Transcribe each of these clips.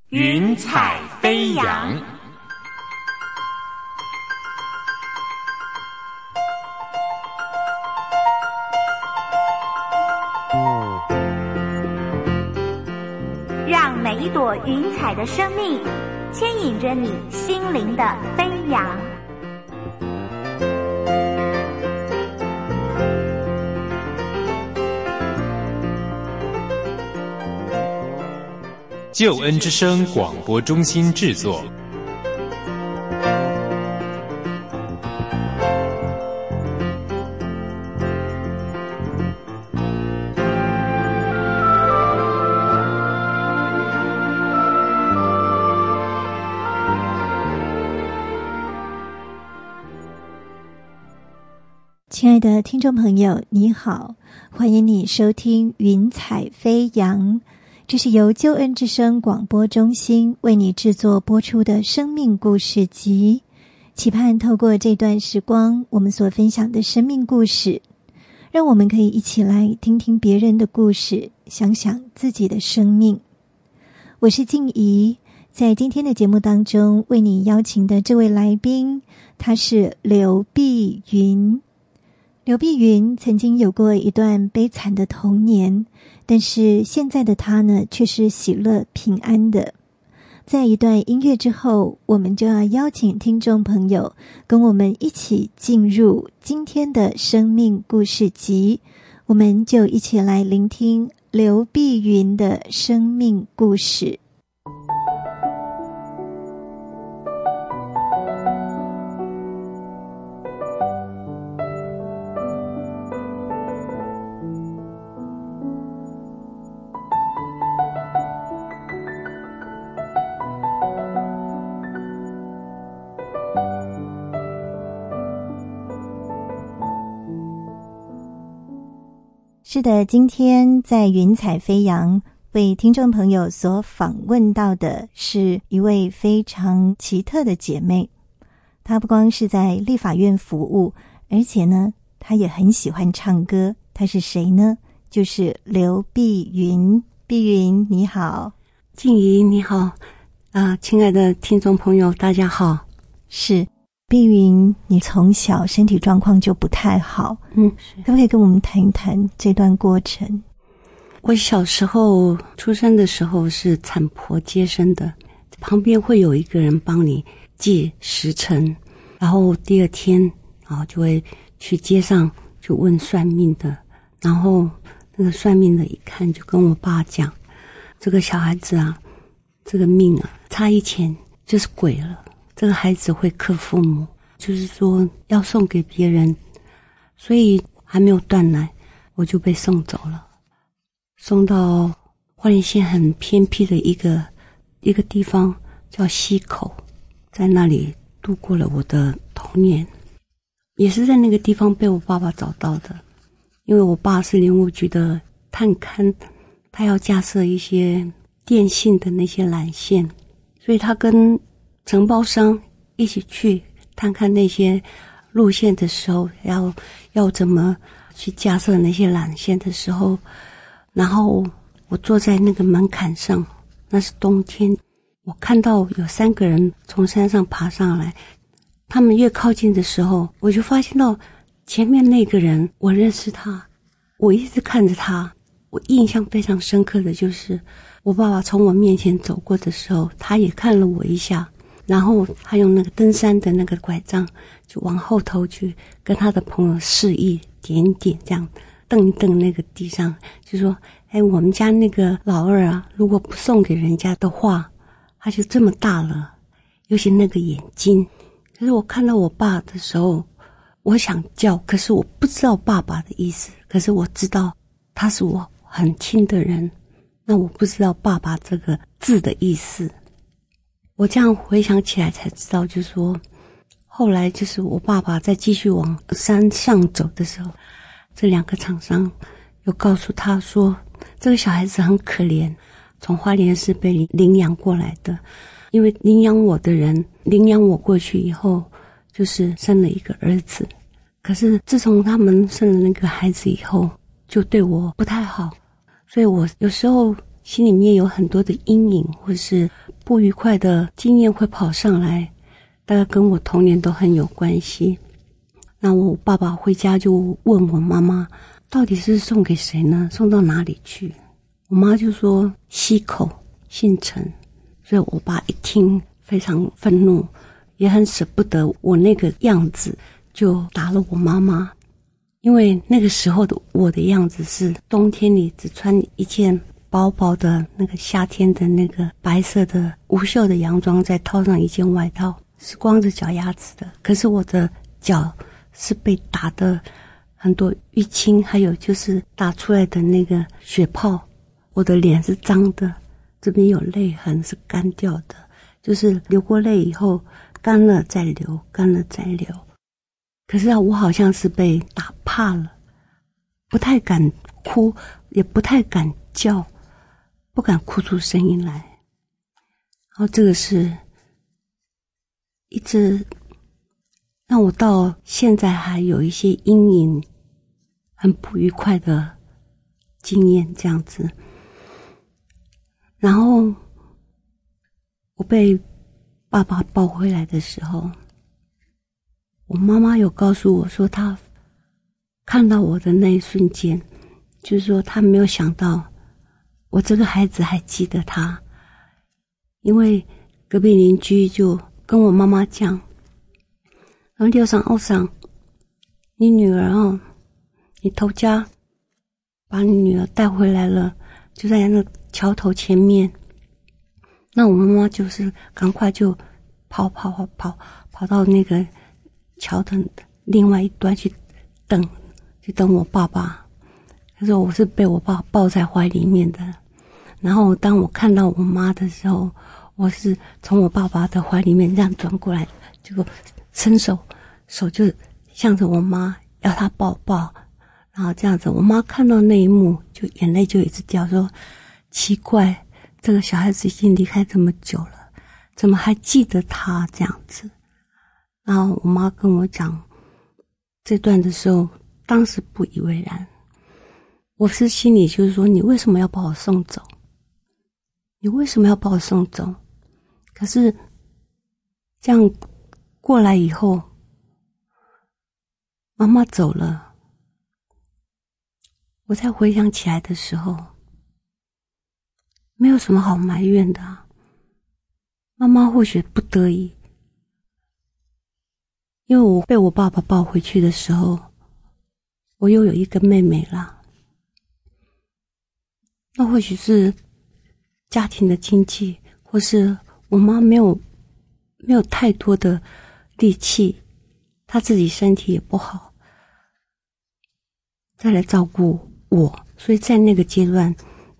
云彩飞扬。 让每一朵云彩的生命牵引着你心灵的飞扬。 救恩之声广播中心制作。 亲爱的听众朋友，你好，欢迎你收听云彩飞扬，这是由救恩之声广播中心为你制作播出的生命故事集，期盼透过这段时光我们所分享的生命故事，让我们可以一起来听听别人的故事，想想自己的生命。我是静怡，在今天的节目当中为你邀请的这位来宾，他是刘碧云。刘碧云曾经有过一段悲惨的童年，但是现在的她呢，却是喜乐平安的。在一段音乐之后，我们就要邀请听众朋友跟我们一起进入今天的生命故事集，我们就一起来聆听刘碧云的生命故事。是的，今天在云彩飞扬为听众朋友所访问到的是一位非常奇特的姐妹。她不光是在立法院服务，而且呢，她也很喜欢唱歌。她是谁呢？就是刘碧云。碧云你好。 静怡你好，亲爱的听众朋友大家好。 是碧云，你从小身体状况就不太好，可不可以跟我们谈一谈这段过程？ 我小时候出生的时候是产婆接生的，旁边会有一个人帮你记时辰，然后第二天就会去街上去问算命的，然后那个算命的一看就跟我爸讲，这个小孩子这个命差一钱就是鬼了，这个孩子会克父母，就是说要送给别人，所以还没有断奶我就被送走了，送到花莲县很偏僻的一个地方叫溪口，在那里度过了我的童年，也是在那个地方被我爸爸找到的。因为我爸是林务局的探勘，他要架设一些电信的那些缆线，所以他跟承包商一起去探看那些路线的时候，要怎么去架设那些缆线的时候，然后我坐在那个门槛上，那是冬天，我看到有3个人从山上爬上来，他们越靠近的时候，我就发现到前面那个人我认识他，我一直看着他，我印象非常深刻的就是我爸爸从我面前走过的时候，他也看了我一下，然后他用那个登山的那个拐杖就往后头去跟他的朋友示意，点一点这样瞪一瞪那个地上，就说我们家那个老二如果不送给人家的话，他就这么大了，尤其那个眼睛。可是我看到我爸的时候，我想叫，可是我不知道爸爸的意思，可是我知道他是我很亲的人，那我不知道爸爸这个字的意思。我这样回想起来才知道，就是说后来就是我爸爸在继续往山上走的时候，这2个厂商又告诉他说，这个小孩子很可怜，从花莲市被领养过来的，因为领养我的人领养我过去以后，就是生了一个儿子，可是自从他们生了那个孩子以后，就对我不太好，所以我有时候心里面有很多的阴影或是不愉快的经验会跑上来，大概跟我童年都很有关系。那我爸爸回家就问我妈妈，到底是送给谁呢？送到哪里去？我妈就说溪口姓陈。所以我爸一听非常愤怒，也很舍不得我那个样子，就打了我妈妈。因为那个时候的我的样子是冬天里只穿一件薄薄的那个夏天的那个白色的无袖的洋装，再套上一件外套，是光着脚丫子的。可是我的脚是被打的很多淤青，还有就是打出来的那个血泡。我的脸是脏的，这边有泪痕是干掉的，就是流过泪以后干了再流，干了再流。可是我好像是被打怕了，不太敢哭，也不太敢叫，不敢哭出声音来。然后这个是一直让我到现在还有一些阴影，很不愉快的经验这样子。然后我被爸爸抱回来的时候，我妈妈有告诉我说，她看到我的那一瞬间，就是说她没有想到我这个孩子还记得她。因为隔壁邻居就跟我妈妈讲，然后六上奥上，你女儿哦，你头家把你女儿带回来了，就在那桥头前面。那我妈妈就是赶快就跑到那个桥的另外一端去等我爸爸。可是我是被我爸抱在怀里面的。然后当我看到我妈的时候，我是从我爸爸的怀里面这样转过来，结果伸手就向着我妈要她抱抱。然后这样子，我妈看到那一幕，就眼泪就一直掉，说奇怪，这个小孩子已经离开这么久了，怎么还记得他这样子。然后我妈跟我讲这段的时候，当时不以为然。我是心里就是说，你为什么要把我送走？你为什么要把我送走？可是这样过来以后，妈妈走了，我再回想起来的时候，没有什么好埋怨的啊。妈妈或许不得已，因为我被我爸爸抱回去的时候，我又有一个妹妹啦。那或许是家庭的经济，或是我妈没有太多的力气，她自己身体也不好，再来照顾我，所以在那个阶段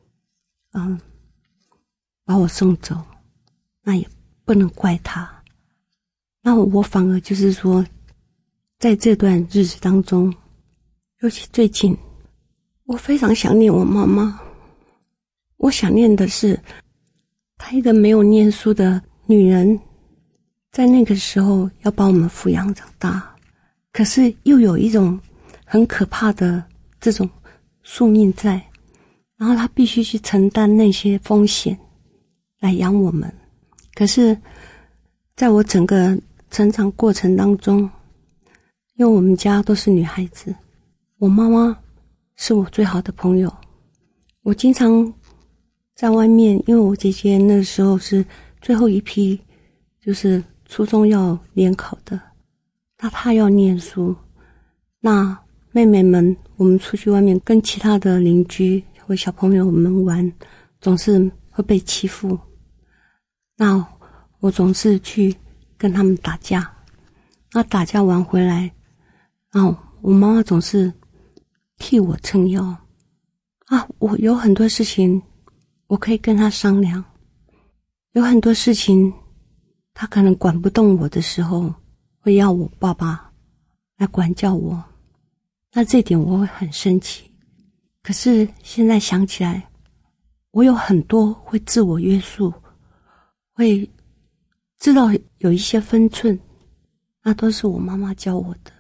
把我送走，那也不能怪她。那我反而就是说，在这段日子当中，尤其最近，我非常想念我妈妈。我想念的是她一个没有念书的女人，在那个时候要把我们抚养长大，可是又有一种很可怕的这种宿命在，然后她必须去承担那些风险来养我们。可是在我整个成长过程当中，因为我们家都是女孩子，我妈妈是我最好的朋友。我经常在外面，因为我姐姐那时候是最后一批，就是初中要联考的，那她要念书，那妹妹们我们出去外面跟其他的邻居或小朋友们玩，总是会被欺负。那我总是去跟他们打架，那打架完回来，然后我妈妈总是替我撑腰啊。我有很多事情我可以跟她商量，有很多事情她可能管不动我的时候，会要我爸爸来管教我，那这点我会很生气。可是现在想起来，我有很多会自我约束，会知道有一些分寸，那都是我妈妈教我的。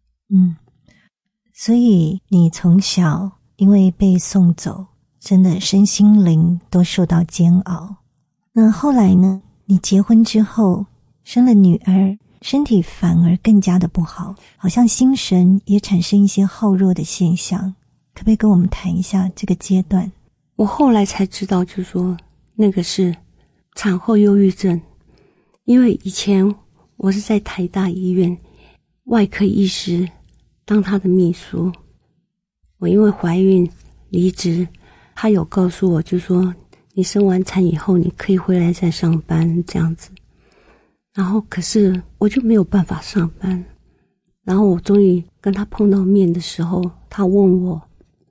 所以你从小因为被送走，真的身心灵都受到煎熬。 那后来呢？你结婚之后生了女儿，身体反而更加的不好，好像心神也产生一些耗弱的现象，可不可以跟我们谈一下这个阶段？ 我后来才知道，就是说那个是产后忧郁症。因为以前我是在台大医院外科医师当他的秘书，我因为怀孕离职，他有告诉我，就说你生完产以后你可以回来再上班这样子。然后可是我就没有办法上班，然后我终于跟他碰到面的时候，他问我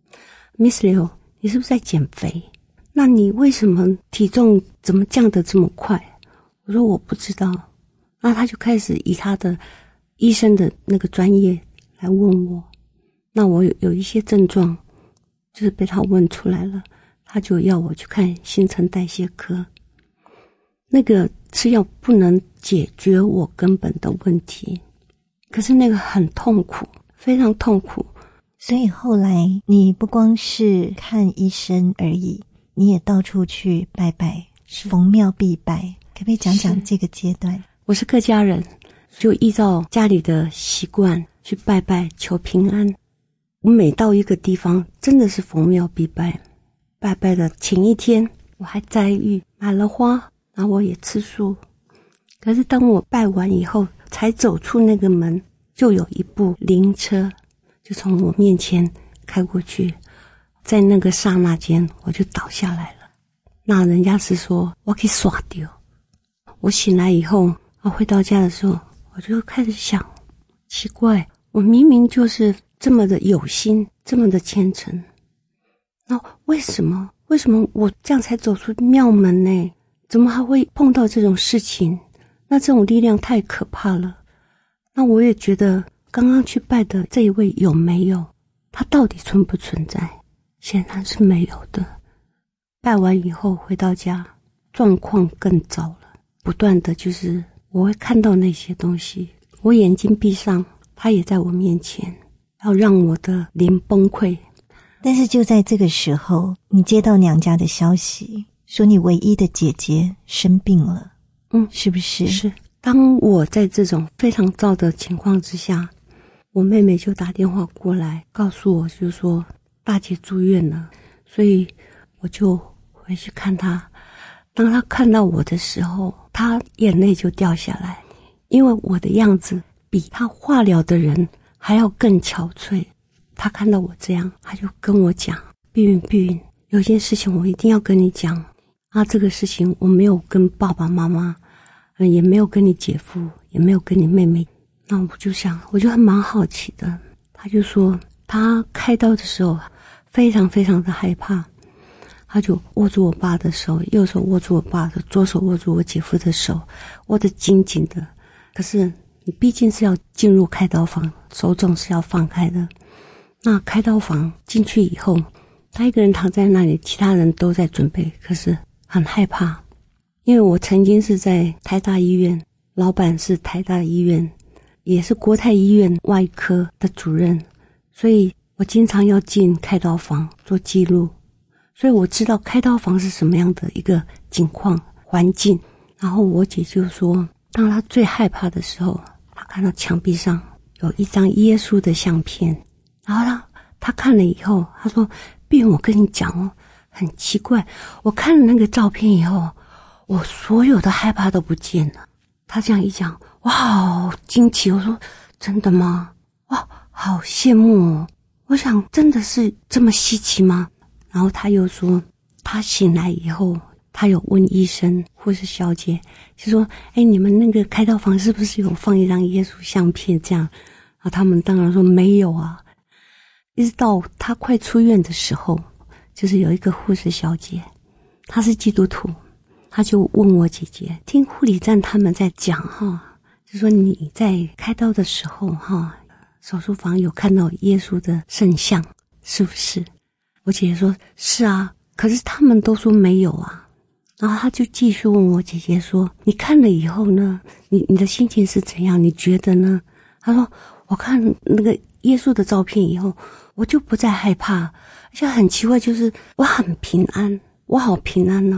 Miss Liu， 你是不是在减肥？那你为什么体重怎么降得这么快？我说我不知道。那他就开始以他的医生的那个专业来问我，那我有一些症状就是被他问出来了，他就要我去看新陈代谢科。那个吃药不能解决我根本的问题，可是那个很痛苦，非常痛苦。 所以后来你不光是看医生而已，你也到处去拜拜，逢庙必拜，可不可以讲讲这个阶段？ 我是客家人，就依照家里的习惯去拜拜求平安。我每到一个地方真的是逢庙必拜，拜拜的前一天我还摘玉买了花，然后我也吃素。可是当我拜完以后才走出那个门，就有一部灵车就从我面前开过去，在那个刹那间我就倒下来了。那人家是说我可以耍掉。我醒来以后回到家的时候，我就开始想，奇怪，我明明就是这么的有心，这么的虔诚，那为什么我这样才走出庙门呢？怎么还会碰到这种事情？那这种力量太可怕了。那我也觉得刚刚去拜的这一位有没有，他到底存不存在？显然是没有的。拜完以后回到家，状况更糟了，不断的就是我会看到那些东西，我眼睛闭上，他也在我面前，要让我的灵崩溃。 但是就在这个时候，你接到娘家的消息，说你唯一的姐姐生病了，是不是？ 是。当我在这种非常糟的情况之下，我妹妹就打电话过来告诉我，就说大姐住院了，所以我就回去看她。当她看到我的时候，她眼泪就掉下来，因为我的样子比她化疗的人还要更憔悴。她看到我这样，她就跟我讲，碧云，有件事情我一定要跟你讲啊，这个事情我没有跟爸爸妈妈，也没有跟你姐夫，也没有跟你妹妹。那我就想，我就还蛮好奇的。她就说她开刀的时候非常非常的害怕，他就握住我爸的手，右手握住我爸的，左手握住我姐夫的手，握得紧紧的。可是你毕竟是要进入开刀房，手总是要放开的。那开刀房进去以后，他一个人躺在那里，其他人都在准备，可是很害怕。因为我曾经是在台大医院，老板是台大医院，也是国泰医院外科的主任，所以我经常要进开刀房做记录，所以我知道开刀房是什么样的一个情况环境。然后我姐就说，当她最害怕的时候，她看到墙壁上有一张耶稣的相片，然后她看了以后，她说，碧云，我跟你讲哦，很奇怪，我看了那个照片以后，我所有的害怕都不见了。她这样一讲，哇，好惊奇。我说，真的吗？哇，好羡慕哦。我想，真的是这么稀奇吗？然后他又说，他醒来以后，他有问医生护士小姐，就说，你们那个开刀房是不是有放一张耶稣相片这样？然后他们当然说没有啊。一直到他快出院的时候，就是有一个护士小姐，她是基督徒，她就问我姐姐，听护理站他们在讲就说你在开刀的时候手术房有看到耶稣的圣像，是不是？我姐姐说是啊，可是他们都说没有啊。然后她就继续问我姐姐说，你看了以后呢，你的心情是怎样？你觉得呢？她说，我看那个耶稣的照片以后，我就不再害怕，而且很奇怪，就是我很平安，我好平安呢。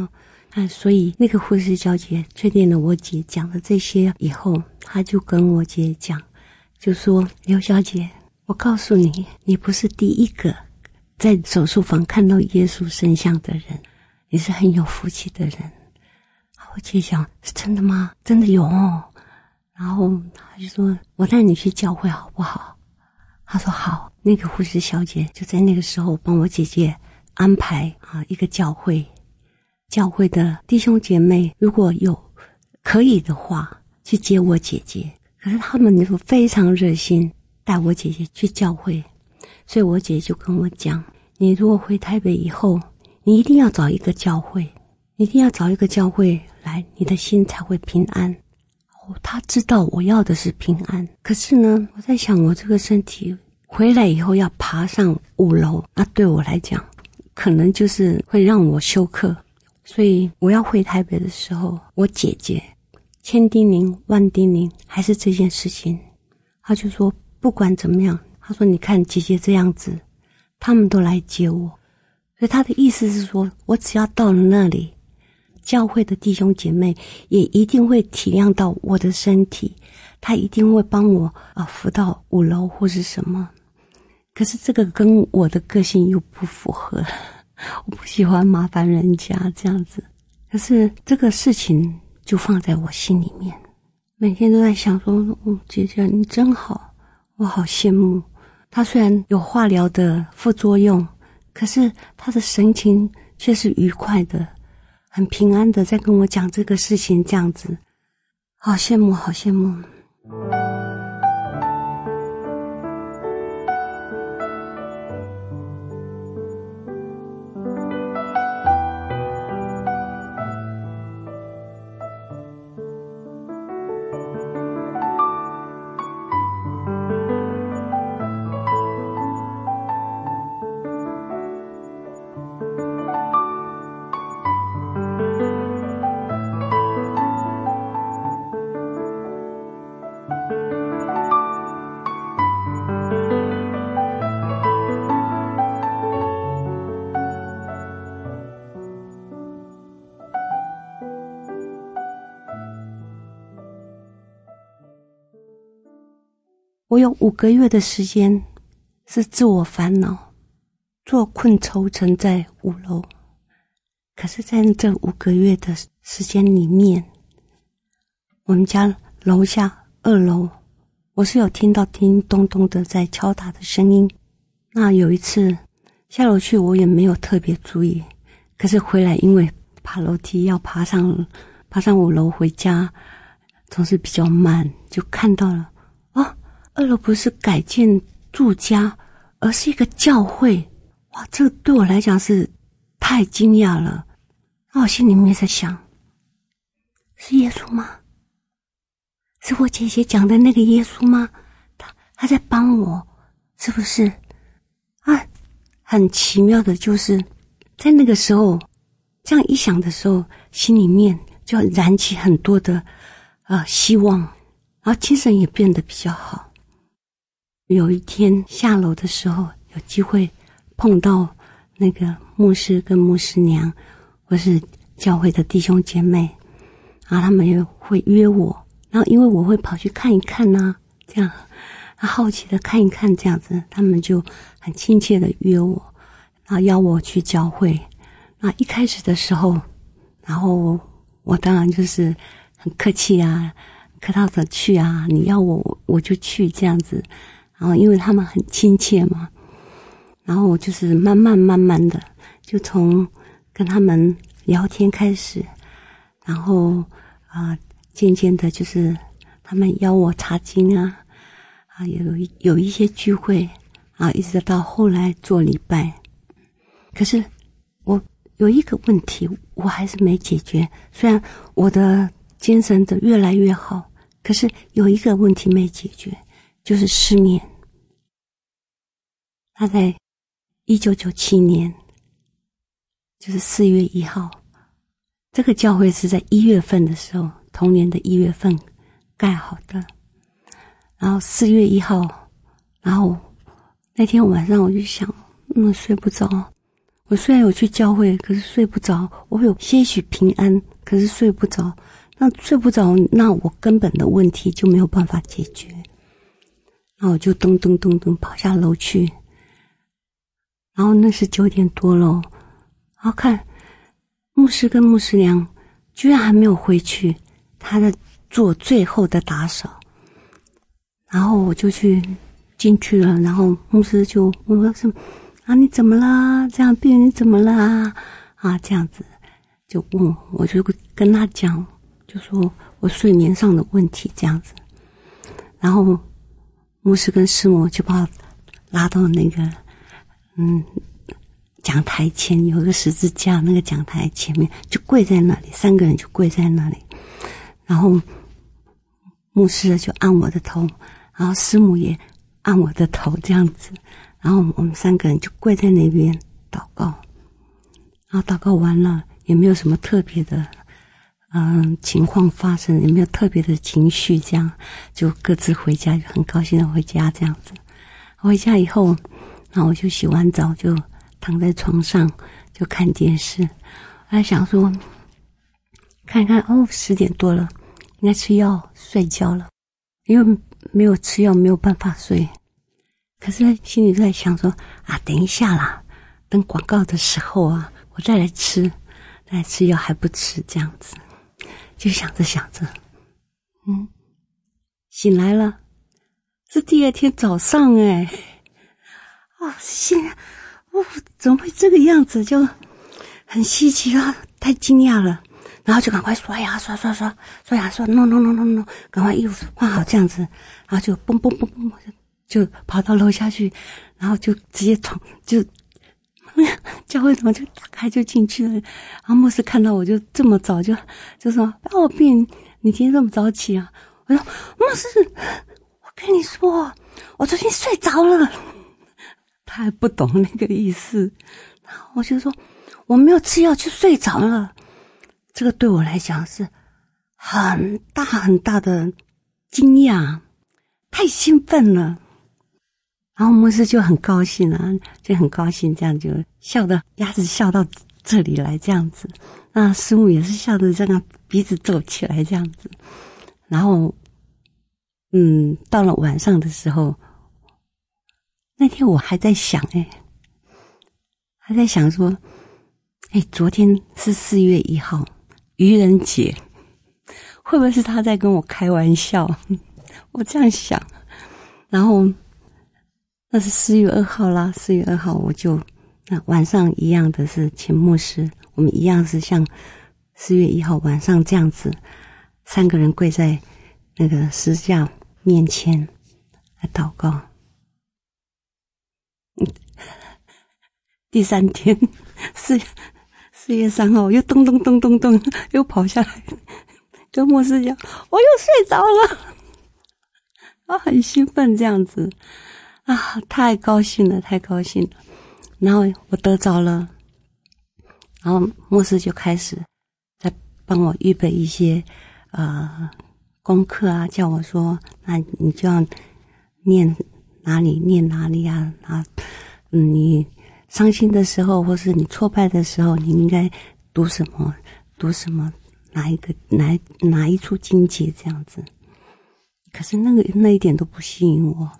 所以那个护士小姐确定了我姐讲的这些以后，她就跟我姐讲，就说刘小姐，我告诉你，你不是第一个在手术房看到耶稣圣像的人，你是很有福气的人。我姐想，是真的吗？真的有哦。然后她就说，我带你去教会好不好？她说好。那个护士小姐就在那个时候帮我姐姐安排一个教会的弟兄姐妹如果有可以的话去接我姐姐，可是他们就非常热心带我姐姐去教会。所以我姐姐就跟我讲，你如果回台北以后，你一定要找一个教会，一定要找一个教会来，你的心才会平安。她知道我要的是平安，可是呢，我在想我这个身体回来以后要爬上5楼，那对我来讲可能就是会让我休克。所以我要回台北的时候，我姐姐千叮咛万叮咛还是这件事情，她就说不管怎么样，她说你看姐姐这样子，他们都来接我。所以她的意思是说，我只要到了那里，教会的弟兄姐妹也一定会体谅到我的身体，他一定会帮我扶到5楼或是什么。可是这个跟我的个性又不符合，我不喜欢麻烦人家这样子。可是这个事情就放在我心里面，每天都在想说，姐姐你真好，我好羡慕。她虽然有化疗的副作用，可是她的神情却是愉快的，很平安的在跟我讲这个事情，这样子，好羡慕，好羡慕。我有5个月的时间是自我烦恼，坐困愁城在5楼。可是在这5个月的时间里面，我们家楼下2楼，我是有听到叮咚咚的在敲打的声音。那有一次下楼去，我也没有特别注意，可是回来因为爬楼梯要爬上5楼回家，总是比较慢，就看到了2楼不是改建住家，而是一个教会。哇，这个对我来讲是太惊讶了。那我心里面在想，是耶稣吗？是我姐姐讲的那个耶稣吗？他在帮我，是不是？很奇妙的就是在那个时候这样一想的时候，心里面就燃起很多的希望，然后精神也变得比较好。有一天下楼的时候，有机会碰到那个牧师跟牧师娘，或是教会的弟兄姐妹，然后他们也会约我，然后因为我会跑去看一看这样好奇的看一看这样子，他们就很亲切的约我，然后邀我去教会。那一开始的时候，然后我当然就是很客气客套的去你要我就去这样子。然后因为他们很亲切嘛，然后我就是慢慢的就从跟他们聊天开始，然后渐渐的就是他们邀我查经有一些聚会一直到后来做礼拜。可是我有一个问题我还是没解决，虽然我的精神的越来越好，可是有一个问题没解决，就是失眠。他在1997年就是4月1号，这个教会是在1月份的时候，同年的1月份盖好的。然后4月1号，然后那天晚上我就想睡不着， 我虽然有去教会，可是睡不着，我有些许平安，可是睡不着。那睡不着，那我根本的问题就没有办法解决。那我就咚咚咚咚跑下楼去，然后那是9点多了，然后看牧师跟牧师娘居然还没有回去，他在做最后的打扫。然后我就进去了，然后牧师就问我说：“啊，你怎么啦？这样病人你怎么啦？”啊，这样子就问我，我就跟他讲，就说我睡眠上的问题这样子。然后牧师跟师母就把我拉到那个讲台前，有个十字架，那个讲台前面就跪在那里，3个人就跪在那里，然后牧师就按我的头，然后师母也按我的头这样子，然后我们3个人就跪在那边祷告，然后祷告完了也没有什么特别的情况发生，也没有特别的情绪，这样就各自回家，就很高兴的回家这样子。回家以后，然后我就洗完澡就躺在床上就看电视，我还想说看看10点多了，应该吃药睡觉了，因为没有吃药没有办法睡。可是心里在想说等一下啦，等广告的时候我再来吃药还不吃这样子。就想着醒来了，是第2天早上怎么会这个样子，就很稀奇太惊讶了，然后就赶快刷牙刷，no， 赶快衣服换好这样子，然后就蹦就跑到楼下去，然后就直接就教会门就打开就进去了。然后牧师看到我就这么早就说病，你今天这么早起啊？我说牧师，我跟你说我昨天睡着了。他还不懂那个意思，然后我就说我没有吃药就睡着了。这个对我来讲是很大很大的惊讶，太兴奋了。然后牧师就很高兴就很高兴，这样就笑的牙齿笑到这里来这样子。那师母也是笑得这样鼻子皱起来这样子。然后到了晚上的时候，那天我还在想还在想说昨天是4月1号愚人节，会不会是他在跟我开玩笑？我这样想。然后那是4月2号啦，4月2号我就晚上一样的是请牧师，我们一样是像4月1号晚上这样子，3个人跪在那个十字架面前来祷告。第3天4月3号我又咚又跑下来跟牧师讲我又睡着了，很兴奋这样子太高兴了。然后我得着了，然后牧师就开始在帮我预备一些功课叫我说那你就要念哪里你伤心的时候或是你挫败的时候你应该读什么哪一处经节这样子。可是那一点都不吸引我。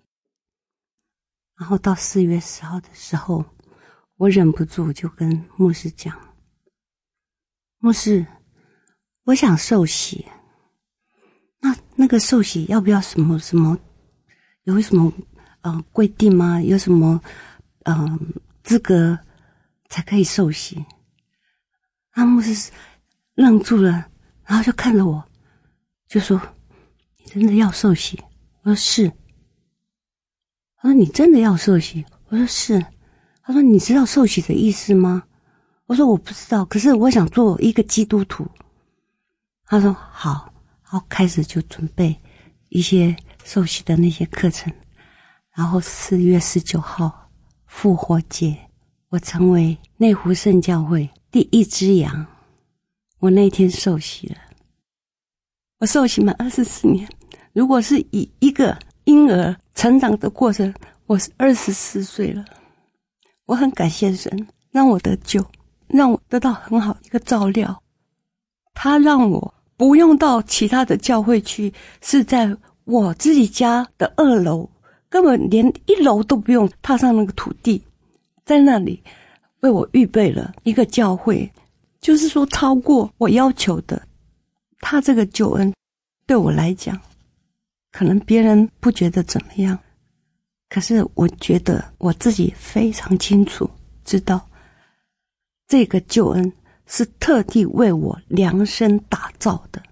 然后到4月10号的时候，我忍不住就跟牧师讲，牧师，我想受洗，那个受洗要不要什么有什么规定吗？有什么资格才可以受洗？牧师愣住了，然后就看着我就说你真的要受洗？我说是。他说你真的要受洗？我说是。他说你知道受洗的意思吗？我说我不知道，可是我想做一个基督徒。他说好，然后开始就准备一些受洗的那些课程。然后4月19号复活节，我成为内湖圣教会第1只羊，我那天受洗了。我受洗满24年，如果是以一个婴儿成长的过程，我是24岁了。我很感谢神， 让我得救，让我得到很好一个照料。他让我不用到其他的教会去，是在我自己家的2楼，根本连1楼都不用踏上那个土地，在那里为我预备了一个教会，就是说超过我要求的。他这个救恩对我来讲，可能别人不觉得怎么样，可是我觉得我自己非常清楚知道，这个救恩是特地为我量身打造的。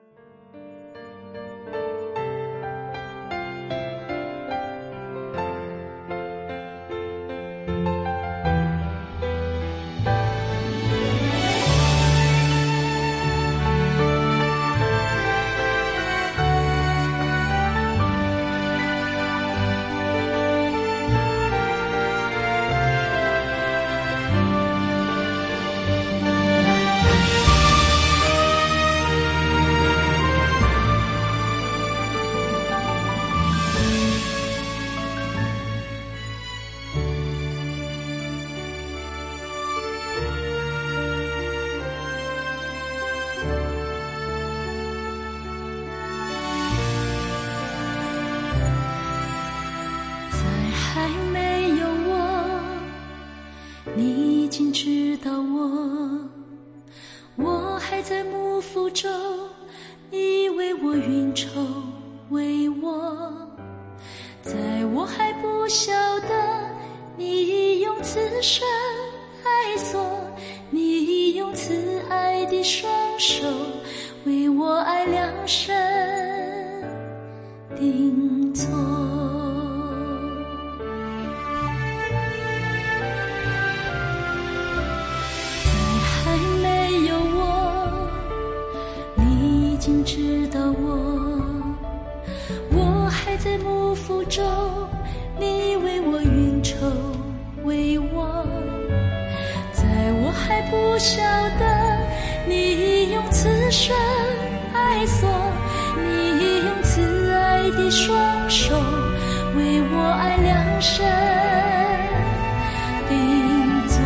我还在幕腹中，你为我运筹帷幄，在我还不晓得，你用慈神爱所，你用慈爱的双手为我爱量身定做。知道我还在幕腹中，你为我运筹帷幄，在我还不晓得，你用慈神爱所，你用慈爱的双手为我爱量身定做，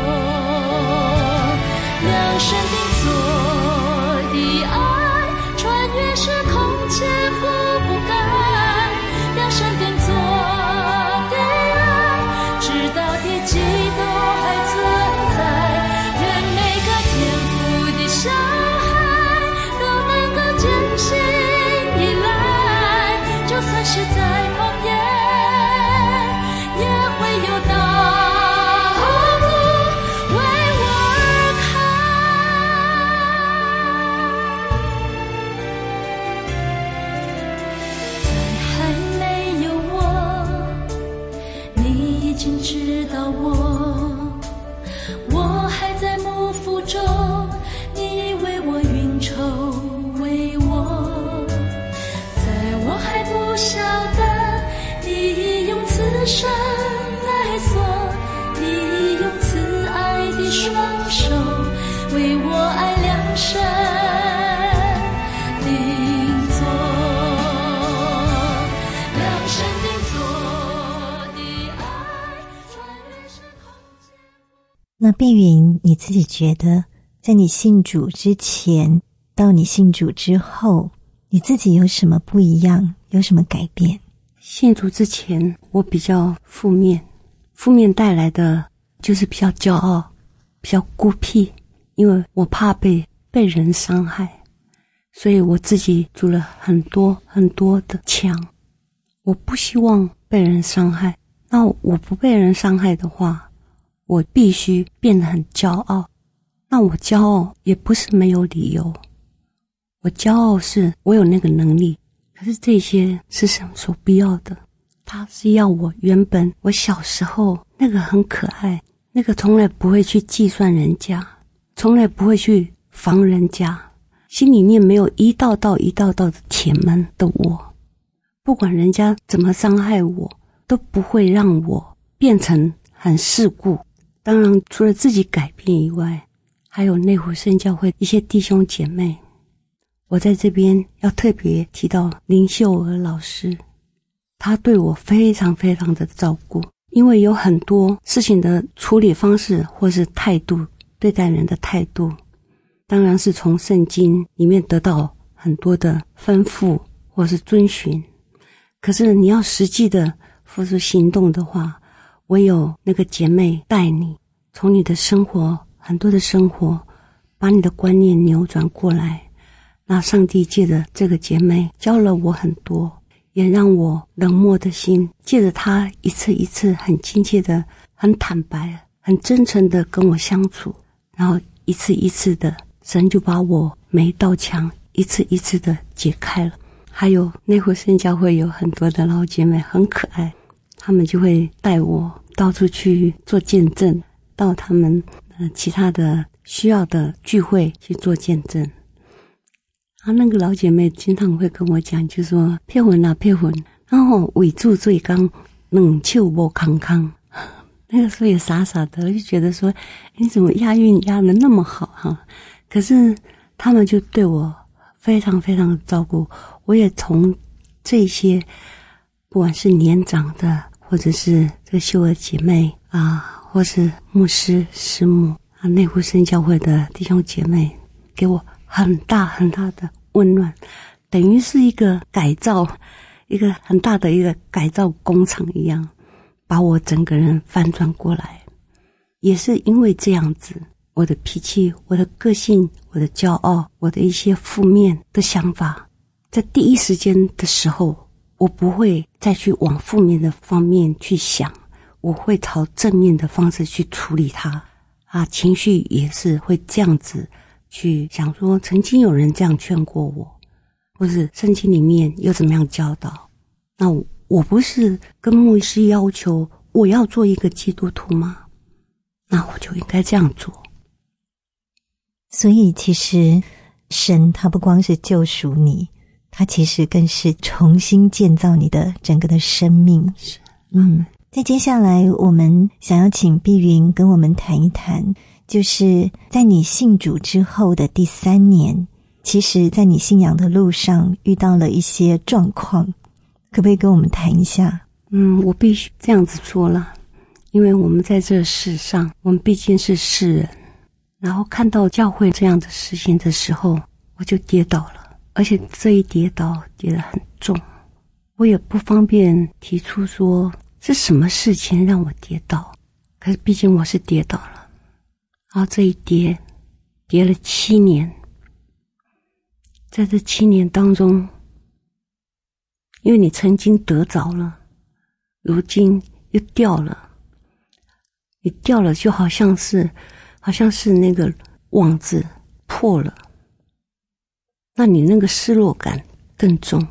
量身定做的爱穿越时空切不改，量身定做的爱，直到地基都还存在。愿每个天赋的小孩都能够坚信依赖，就算是在旷野，也会有道路为我而知道我还在幕腹中，你为我运筹帷幄，在我还不晓得，你用慈神爱所，你用慈爱的双手为我爱量身定做，量身定做的爱。 那碧云，你自己觉得在你信主之前到你信主之后，你自己有什么不一样，有什么改变？ 信主之前我比较负面带来的就是比较骄傲，比较孤僻，因为我怕被人伤害，所以我自己筑了很多的墙，我不希望被人伤害。那我不被人伤害的话，我必须变得很骄傲。那我骄傲也不是没有理由，我骄傲是我有那个能力，可是这些是神所必要的。他是要我原本我小时候那个很可爱，那个从来不会去计算人家，从来不会去防人家，心里面没有一道道的铁门的我，不管人家怎么伤害我，都不会让我变成很世故。当然除了自己改变以外，还有内湖圣教会一些弟兄姐妹，我在这边要特别提到林秀娥老师，她对我非常的照顾， 因为有很多事情的处理方式或是态度，对待人的态度，当然是从圣经里面得到很多的吩咐或是遵循。可是你要实际的付出行动的话，唯有那个姐妹带你，从你的生活，很多的生活，把你的观念扭转过来。那上帝借着这个姐妹教了我很多，也让我冷漠的心借着她一次一次很亲切的、很坦白、很真诚的跟我相处，然后一次一次的，神就把我每一道墙一次一次的解开了。还有内湖圣教会有很多的老姐妹很可爱，她们就会带我到处去做见证，到他们其他的需要的聚会去做见证。那个老姐妹经常会跟我讲，就说撇魂啊撇魂，然后尾住最刚冷手无康康。那个时候也傻傻的，就觉得说你怎么押韵押得那么好哈？可是他们就对我非常非常的照顾，我也从这些不管是年长的，或者是这个秀儿姐妹啊，或是牧师师母啊，内湖圣教会的弟兄姐妹，给我很大很大的温暖，等于是一个改造，一个很大的一个改造工厂一样，把我整个人翻转过来。也是因为这样子，我的脾气，我的个性，我的骄傲，我的一些负面的想法，在第一时间的时候，我不会再去往负面的方面去想，我会朝正面的方式去处理它啊，情绪也是会这样子去想说，曾经有人这样劝过我，或是圣经里面又怎么样教导。那我不是跟牧师要求我要做一个基督徒吗？那我就应该这样做。 所以其实神他不光是救赎你，他其实更是重新建造你的整个的生命。 是， 在接下来我们想要请碧云跟我们谈一谈，就是在你信主之后的第3年，其实在你信仰的路上遇到了一些状况，可不可以跟我们谈一下？ 我必须这样子说了，因为我们在这世上，我们毕竟是世人，然后看到教会这样的事情的时候，我就跌倒了，而且这一跌倒跌得很重，我也不方便提出说是什么事情让我跌倒，可是毕竟我是跌倒了。然后这一跌了7年，在这7年当中，因为你曾经得着了，如今又掉了，你掉了就好像是那个网子破了，那你那个失落感更重。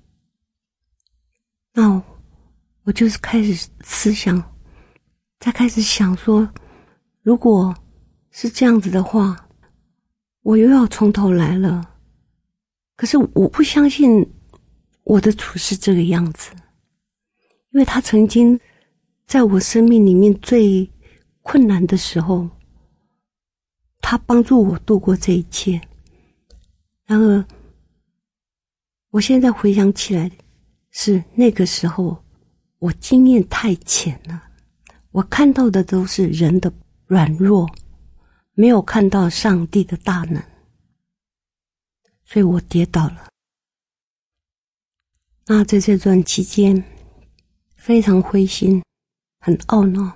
那我就是开始思想，再开始想说，如果是这样子的话，我又要从头来了。可是我不相信我的主是这个样子，因为他曾经在我生命里面最困难的时候，他帮助我度过这一切。然而我现在回想起来，是那个时候我经验太浅了，我看到的都是人的软弱，没有看到上帝的大能，所以我跌倒了。那在这段期间非常灰心，很懊恼，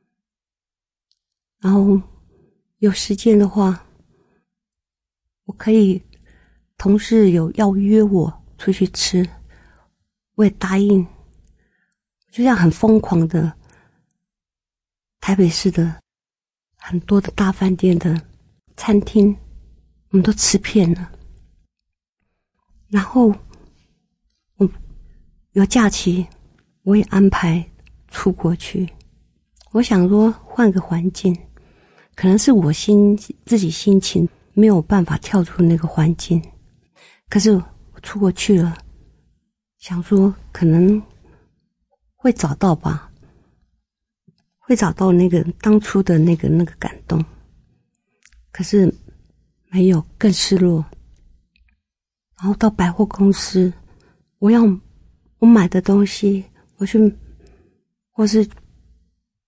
然后有时间的话，我可以同事有要约我出去吃，我也答应，就这样很疯狂的，台北市的很多的大饭店的餐厅我们都吃遍了。然后我有假期，我也安排出国去，我想说换个环境，可能是我自己心情没有办法跳出那个环境，可是我出国去了，想说可能会找到吧，会找到那个当初的那个感动，可是没有，更失落。然后到百货公司，我买的东西，或是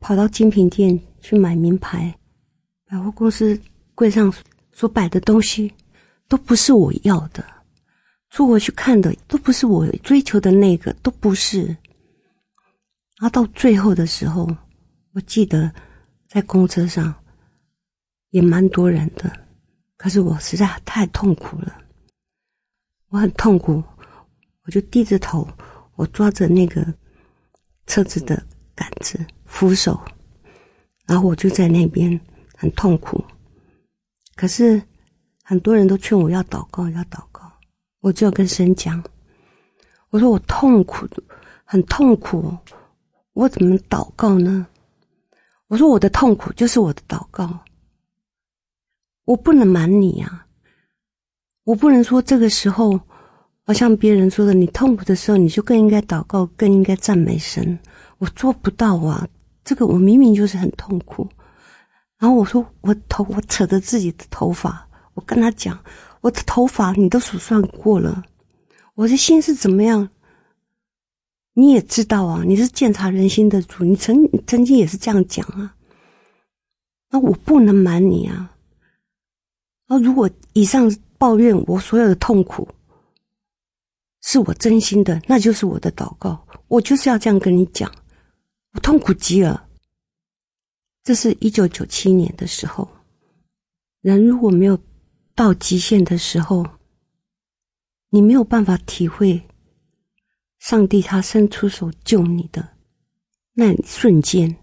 跑到精品店去买名牌，百货公司柜上所摆的东西都不是我要的，出国去看的都不是我追求的那个，都不是。然后到最后的时候，我记得在公车上也蛮多人的，可是我实在太痛苦了，我很痛苦，我就低着头，我抓着那个车子的杆子扶手，然后我就在那边很痛苦。可是很多人都劝我要祷告，要祷告，我只有跟神讲，我说我痛苦，很痛苦，我怎么祷告呢？我说我的痛苦就是我的祷告，我不能瞒你啊，我不能说这个时候好像别人说的，你痛苦的时候你就更应该祷告，更应该赞美神，我做不到啊，这个我明明就是很痛苦。然后我说我扯着自己的头发，我跟他讲，我的头发你都数算过了，我的心是怎么样你也知道啊，你是鉴察人心的主，你曾经也是这样讲啊，那我不能瞒你啊。然后如果以上抱怨我所有的痛苦是我真心的，那就是我的祷告，我就是要这样跟你讲，我痛苦极了。这是1997年的时候，人如果没有到极限的时候，你没有办法体会上帝他伸出手救你的那瞬间。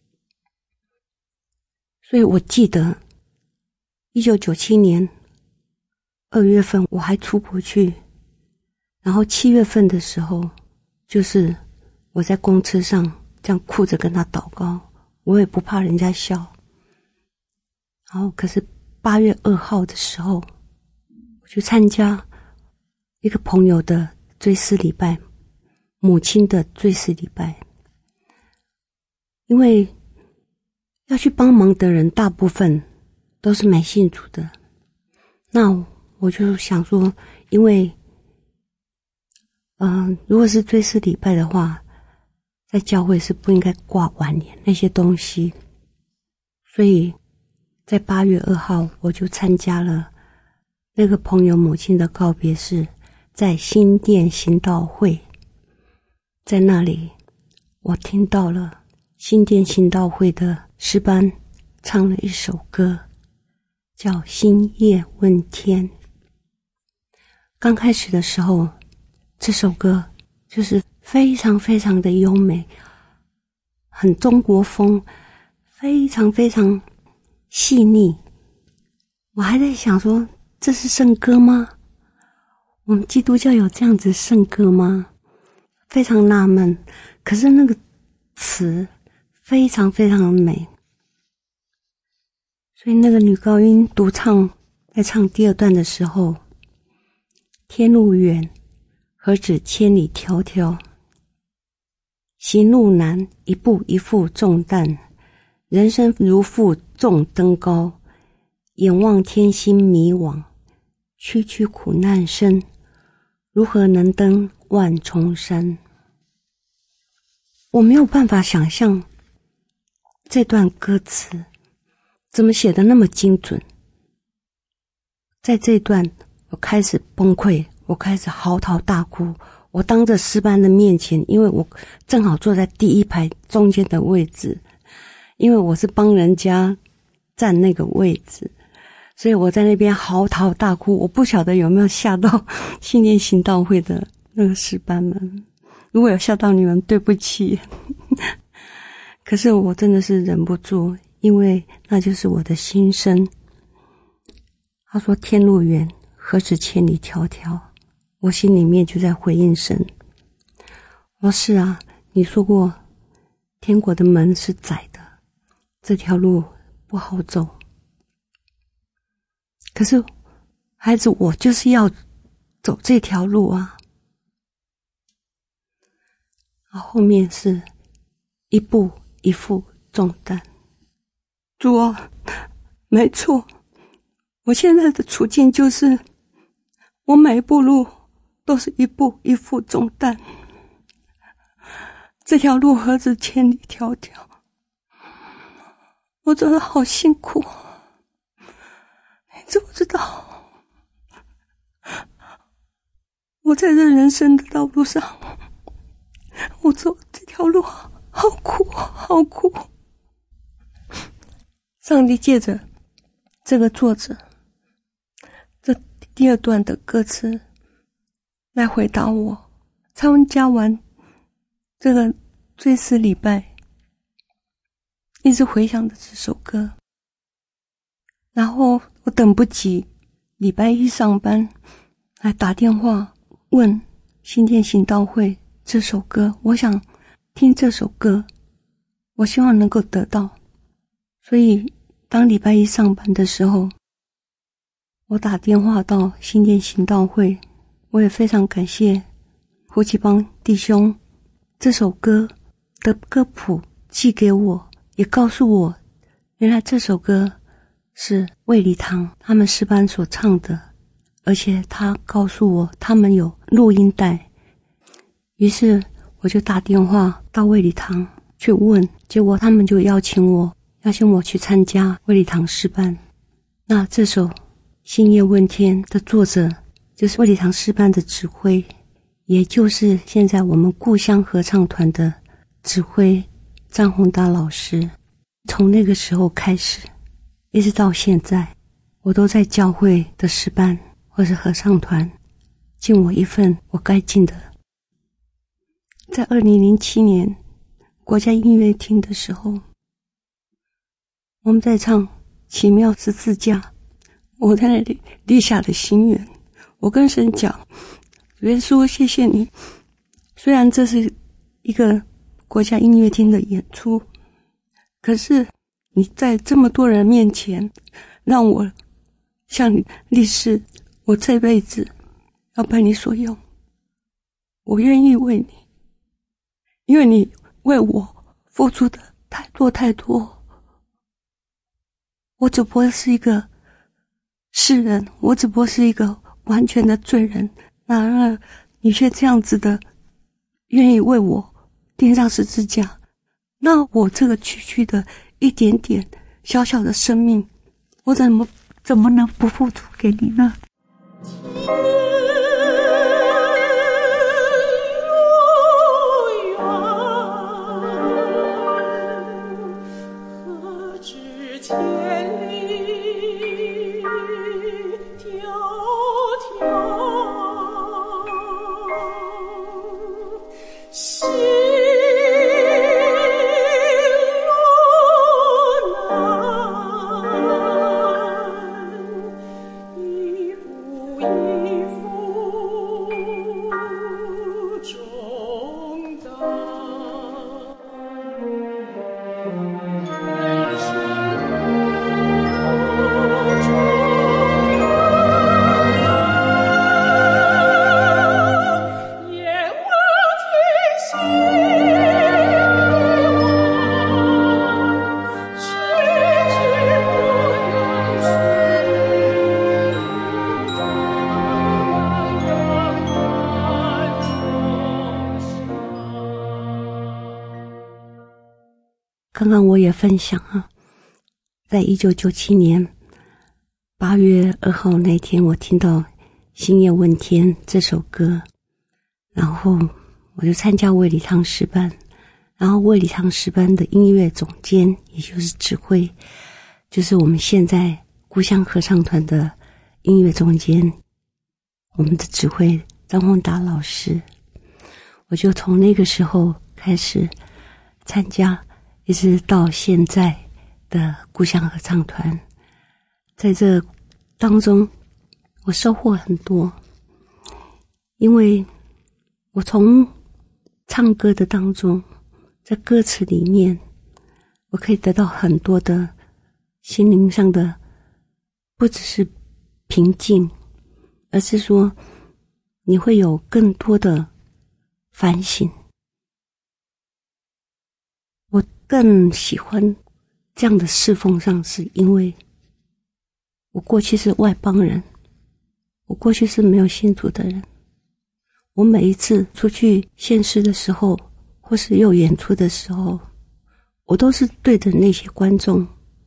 所以我记得1997年2月份我还出国去，然后7月份的时候，就是我在公车上这样哭着跟他祷告，我也不怕人家笑。然后可是8月2号的时候，我去参加一个朋友的追思礼拜，母亲的追思礼拜。因为要去帮忙的人大部分都是没信主的，那我就想说，因为如果是追思礼拜的话，在教会是不应该挂挽联那些东西，所以在8月2号我就参加了那个朋友母亲的告别式，在新店行道会。在那里我听到了新店行道会的诗班唱了一首歌，叫《星夜问天》。刚开始的时候，这首歌就是非常非常的优美，很中国风，非常非常细腻。我还在想说，这是圣歌吗？我们基督教有这样子圣歌吗？非常纳闷。可是那个词非常非常的美，所以那个女高音独唱在唱第2段的时候，天路远，何止千里迢迢，行路难，一步一负重担，人生如负重登高，眼望天心迷惘，区区苦难生，如何能登万重山。我没有办法想象这段歌词怎么写得那么精准。在这段我开始崩溃，我开始嚎啕大哭，我当着诗班的面前，因为我正好坐在第1排中间的位置，因为我是帮人家占那个位置，所以我在那边嚎啕大哭。我不晓得有没有吓到新年行道会的那个诗班们，如果有吓到你们，对不起。可是我真的是忍不住，因为那就是我的心声。他说天路远，何止千里迢迢，我心里面就在回应神。我说是啊，你说过天国的门是窄的，这条路不好走。可是孩子，我就是要走这条路啊。后面是一步一负重担。主啊，没错，我现在的处境就是我每一步路都是一步一负重担，这条路何止千里迢迢， 我真的好辛苦，你知不知道？我在这人生的道路上，我走这条路好苦好苦。上帝借着这个作者这第二段的歌词来回答我，参加完这个追思礼拜，一直回想的这首歌，然后我等不及礼拜一上班来打电话问新店行道会这首歌，我想听这首歌，我希望能够得到。所以当礼拜一上班的时候，我打电话到新店行道会，我也非常感谢胡启邦弟兄这首歌的歌谱寄给我，也告诉我原来这首歌是卫礼堂他们诗班所唱的，而且他告诉我他们有录音带。于是我就打电话到卫礼堂去问，结果他们就邀请我去参加卫礼堂诗班。那这首星夜问天的作者就是卫礼堂诗班的指挥，也就是现在我们故乡合唱团的指挥张宏达老师。从那个时候开始一直到现在，我都在教会的诗班或是合唱团尽我一份我该尽的。在2007年国家音乐厅的时候，我们在唱奇妙十字架，我在那里立下的心愿，我跟神讲，主耶稣谢谢你，虽然这是一个国家音乐厅的演出，可是你在这么多人面前让我向你立誓，我这辈子要被你所用，我愿意为你，因为你为我付出的太多太多，我只不过是一个世人，我只不过是一个完全的罪人，然而你却这样子的愿意为我钉上十字架，那我这个区区的一点点小小的生命，我怎么能不付出给你呢？刚刚我也分享在1997年8月2号那天，我听到《星夜问天》这首歌，然后我就参加卫礼堂诗班，然后卫礼堂诗班的音乐总监也就是指挥，就是我们现在故乡合唱团的音乐总监，我们的指挥张宏达老师。我就从那个时候开始参加，一直到现在的故乡合唱团。在这当中我收获很多，因为我从唱歌的当中，在歌词里面我可以得到很多的心灵上的，不只是平静，而是说你会有更多的反省。我更喜欢这样的侍奉上，是因为我过去是外邦人，我过去是没有信主的人，我每一次出去献诗的时候，或是有演出的时候，我都是对着那些观众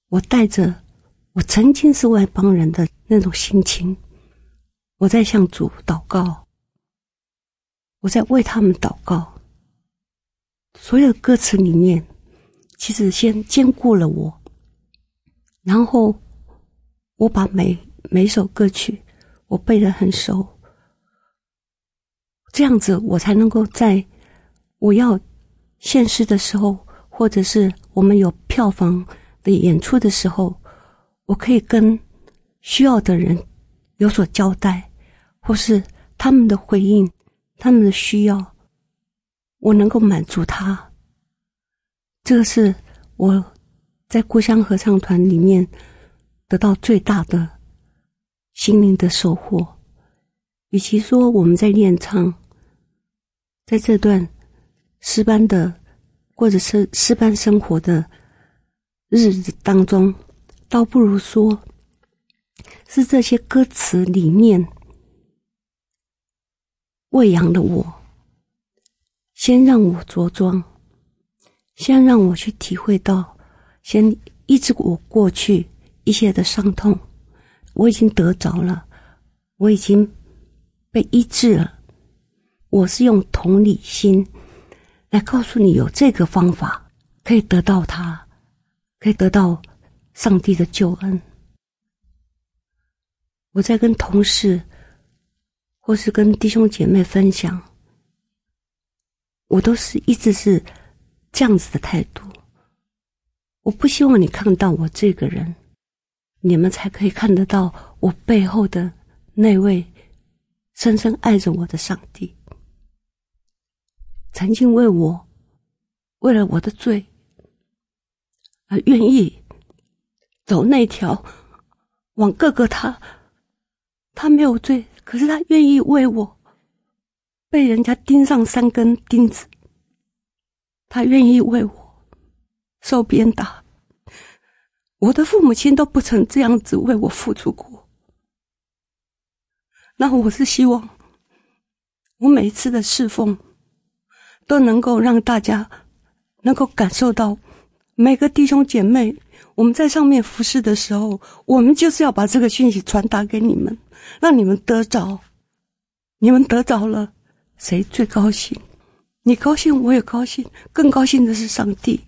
我带着我曾经是外邦人的那种心情，我在向主祷告，我在为他们祷告。所有的歌词里面其实先兼顾了我，然后我把每一首歌曲我背得很熟，这样子我才能够在我要献诗的时候，或者是我们有票房的演出的时候，我可以跟需要的人有所交代，或是他们的回应，他们的需要，我能够满足他。这个是我在故乡合唱团里面得到最大的心灵的收获。与其说我们在练唱，在这段诗班的或者是诗班生活的日子当中，倒不如说是这些歌词里面喂养了我，先让我着装，先让我去体会到，先医治我过去一些的伤痛，我已经得着了，我已经被医治了。我是用同理心来告诉你，有这个方法可以得到它，可以得到上帝的救恩。我在跟同事或是跟弟兄姐妹分享，我都是一直是这样子的态度。我不希望你看到我这个人，你们才可以看得到我背后的那位深深爱着我的上帝，曾经为了我的罪而愿意走那条往各个他没有罪，可是他愿意为我被人家钉上3根钉子，他愿意为我受鞭打。我的父母亲都不曾这样子为我付出过。那我是希望我每一次的侍奉都能够让大家能够感受到，每个弟兄姐妹我们在上面服侍的时候，我们就是要把这个讯息传达给你们，让你们得着。你们得着了，谁最高兴？你高兴，我也高兴，更高兴的是上帝。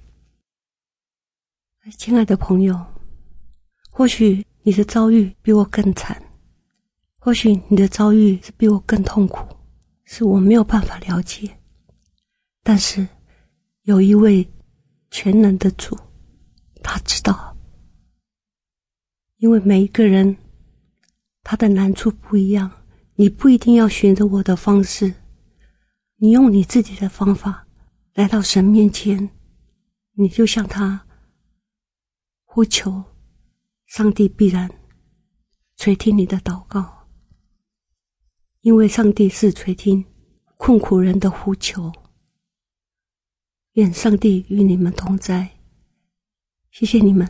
亲爱的朋友，或许你的遭遇比我更惨，或许你的遭遇是比我更痛苦，是我没有办法了解。但是有一位全能的主，他知道。因为每一个人他的难处不一样，你不一定要选择我的方式，你用你自己的方法来到神面前，你就向他呼求，上帝必然垂听你的祷告。因为上帝是垂听困苦人的呼求。愿上帝与你们同在，谢谢你们。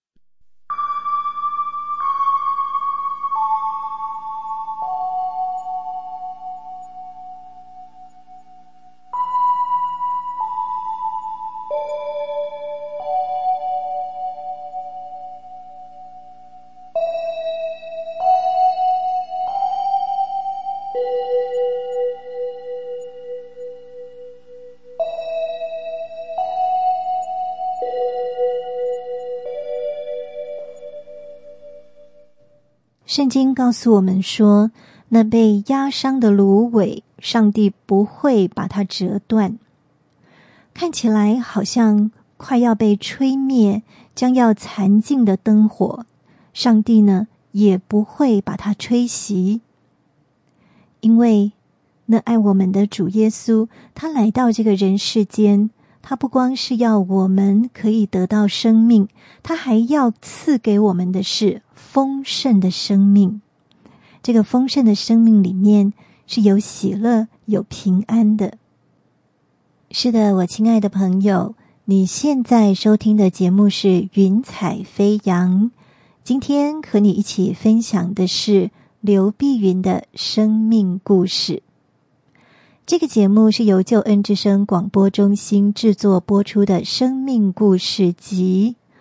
圣经告诉我们说，那被压伤的芦苇，上帝不会把它折断。看起来好像快要被吹灭，将要残尽的灯火，上帝呢也不会把它吹熄。因为那爱我们的主耶稣，他来到这个人世间，他不光是要我们可以得到生命，他还要赐给我们的是丰盛的生命。这个丰盛的生命里面是有喜乐有平安的。是的，我亲爱的朋友，你现在收听的节目是云彩飞扬，今天和你一起分享的是刘碧云的生命故事。这个节目是由救恩之声广播中心制作播出的生命故事集。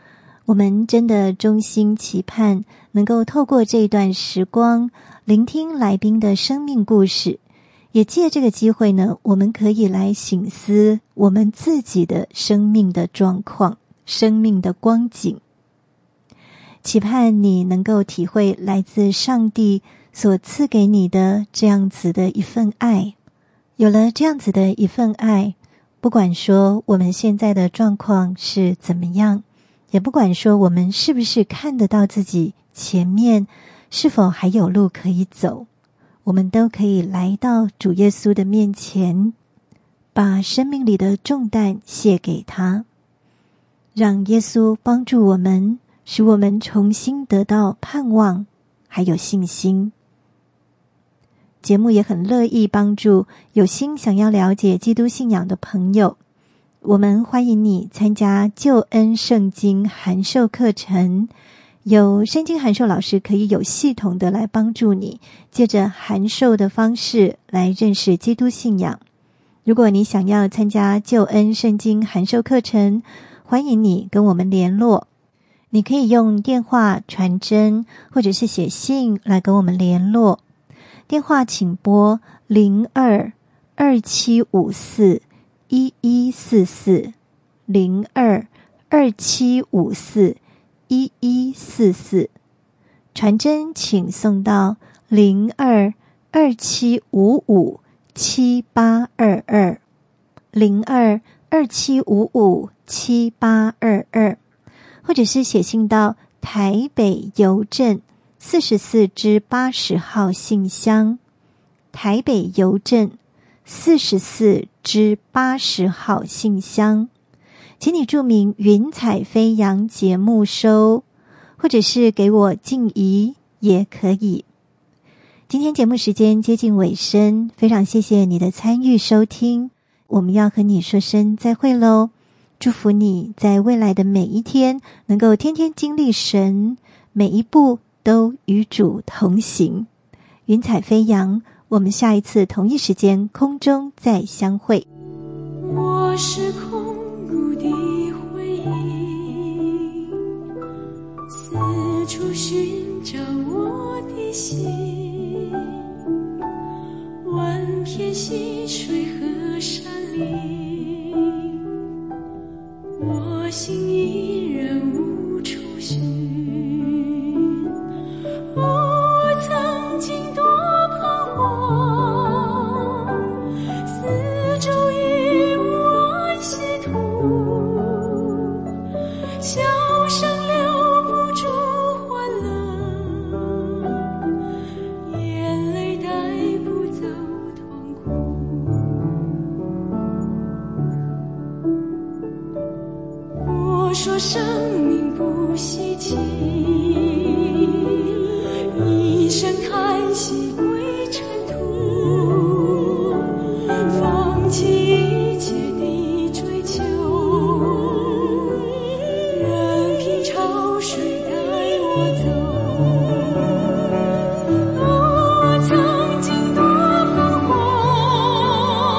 我们真的衷心期盼能够透过这段时光聆听来宾的生命故事，也借这个机会呢，我们可以来省思我们自己的生命的状况、生命的光景。期盼你能够体会来自上帝所赐给你的这样子的一份爱。有了这样子的一份爱，不管说我们现在的状况是怎么样，也不管说我们是不是看得到自己前面是否还有路可以走，我们都可以来到主耶稣的面前，把生命里的重担卸给他，让耶稣帮助我们，使我们重新得到盼望还有信心。节目也很乐意帮助有心想要了解基督信仰的朋友，我们欢迎你参加救恩圣经函授课程，有圣经函授老师可以有系统的来帮助你，借着函授的方式来认识基督信仰。如果你想要参加救恩圣经函授课程，欢迎你跟我们联络，你可以用电话、传真或者是写信来跟我们联络。电话请拨02-2754-1144 02-2754-1144，传真请送到02-2755-7822 02-2755-7822，或者是写信到台北邮政44至80号信箱，台北邮政44至80号信箱，请你注明云彩飞扬节目收，或者是给我敬怡也可以。今天节目时间接近尾声，非常谢谢你的参与收听，我们要和你说声再会咯。祝福你在未来的每一天能够天天经历神，每一步都与主同行。云彩飞扬，我们下一次同一时间空中再相会。 我是空谷的回忆，四处寻找我的心，万片溪水和山林，我心依然无处寻。我曾经多彷徨，四周已无安息土，笑声留不住欢乐，眼泪带不走痛苦。我说生命不稀奇，一声叹息归尘土，放弃一切的追求，任凭潮水带我走。我曾经多彷徨，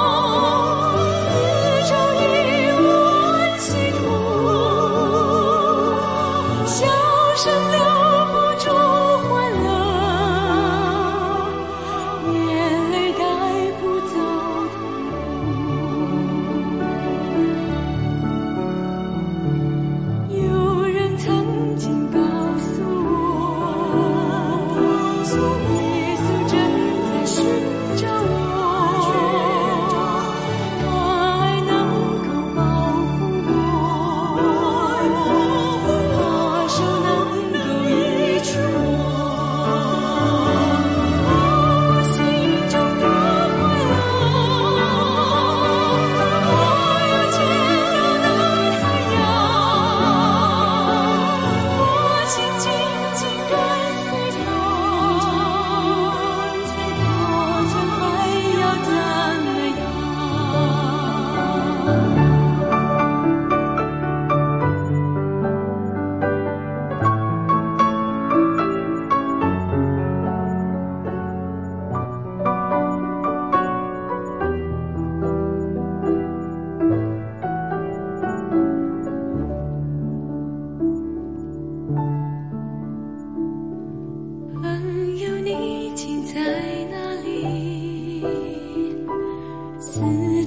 四周已无安息土，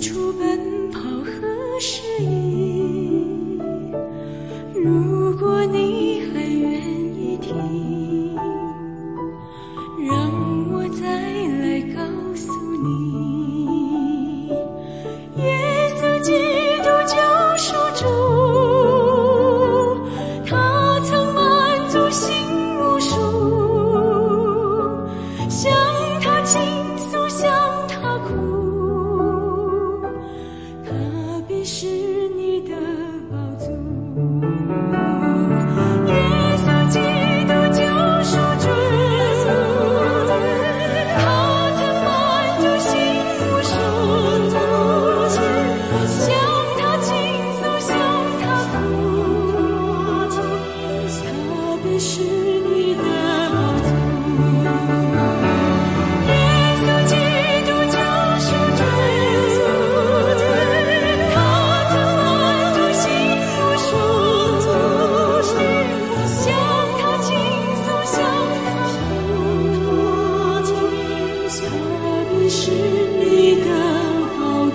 处奔跑何时已？如果你还愿意听，让我再来告诉你，耶稣基督救赎主，他曾满足心无数，向他倾诉，向他哭，他必是你的宝足。耶稣基督救赎主，他曾满足心无数，向他倾诉，向他哭，他必是你的宝足。耶稣基督救赎主，他曾满足心无数，向他倾诉，向他哭，他必是你的宝足。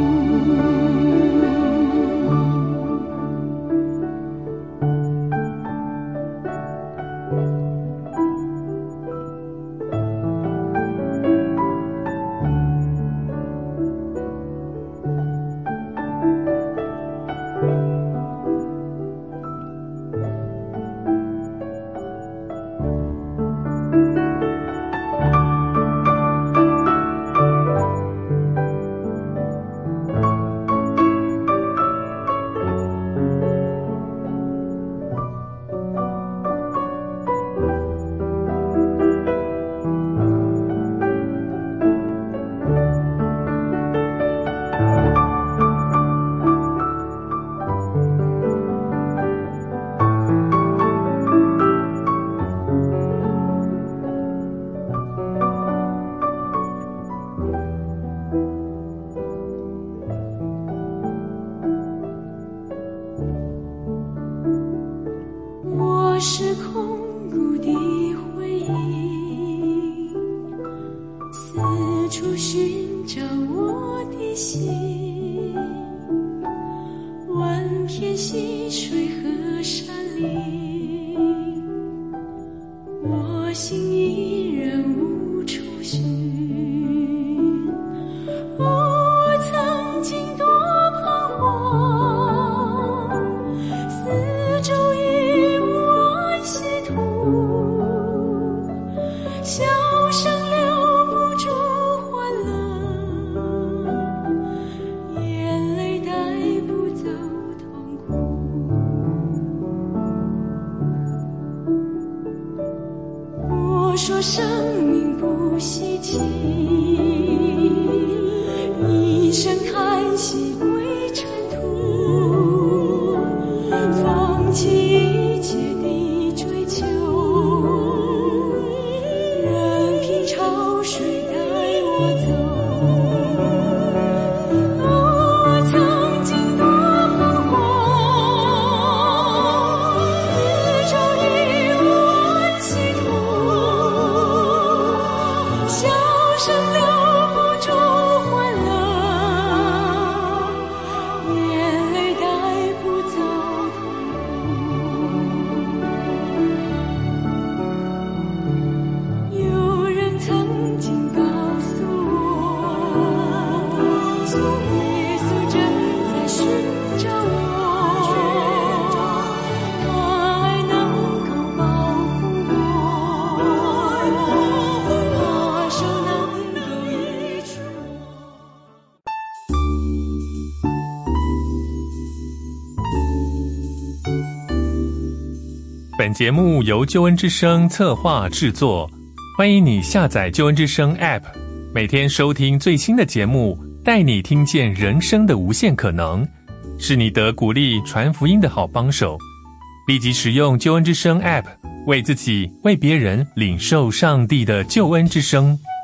我是空谷的回音，四处寻找我的心，万片溪水和山林，我心依然无处寻。我曾经多彷徨，四周已无安息土，笑声留不住欢乐，眼泪带不走痛苦。我说生命不稀奇，一声叹息归尘土，放弃一切的追求，任凭潮水带我走。我曾经多彷徨，四周已无安息土，笑声留不住欢乐，眼泪带不走痛苦。有人曾经告诉我，耶稣正在寻找我，他爱能够保护我，他手能够医治我。 本节目由救恩之声策划制作，欢迎你下载救恩之声 App， 每天收听最新的节目，带你听见人生的无限可能，是你得鼓励传福音的好帮手。立即使用救恩之声 App， 为自己、为别人领受上帝的救恩之声。